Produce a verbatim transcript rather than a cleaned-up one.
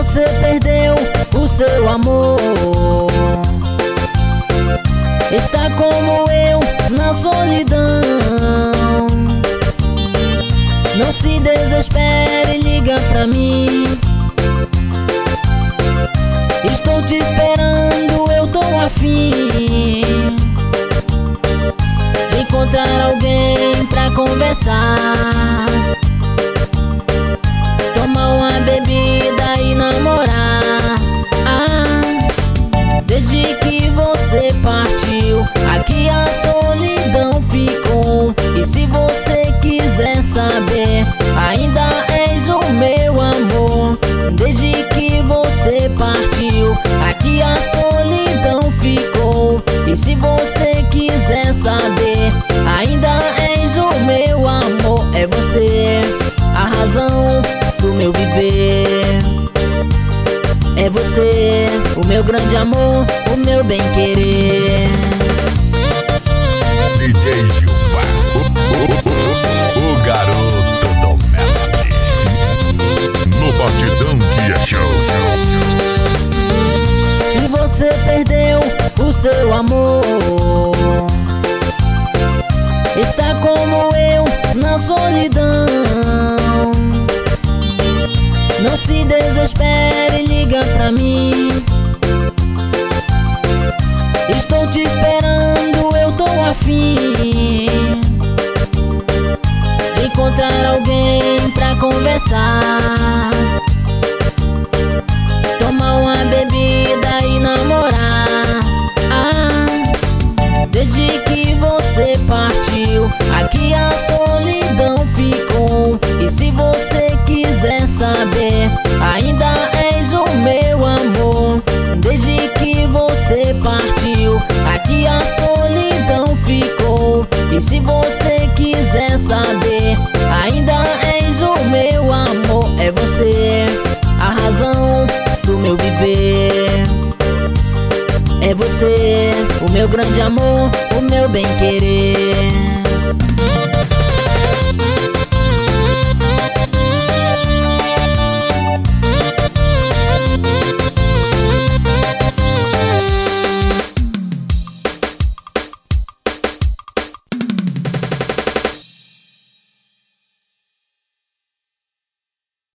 você perdeu o seu amor, está como eu na solidão. Não se desespere, liga pra mim. Estou te esperando, eu tô afim de encontrar alguém pra conversar, tomar uma bebida e namorar. Ah, desde que você partiu, aqui a solidão ficou. E se você quiser saber, ainda és o meu amor. Desde que você partiu, aqui a solidão ficou. E se você quiser saber, ainda és o meu amor. É você a razão do meu viver, é você o meu grande amor, o meu bem-querer. D J Gilvar, o, o, o, o garoto do Melody, no Batidão que é show. Se você perdeu o seu amor, está como eu na solidão. Não se desespere, liga pra mim. Estou te esperando, eu tô afim de encontrar alguém pra conversar, tomar uma bebida e namorar. Ah, desde que você partiu, aqui a solidão ficou. E se você quiser saber, ainda és o meu amor. Desde que você partiu, aqui a solidão ficou. E se você quiser saber, ainda és o meu amor. É você a razão do meu viver, é você o meu grande amor, o meu bem-querer.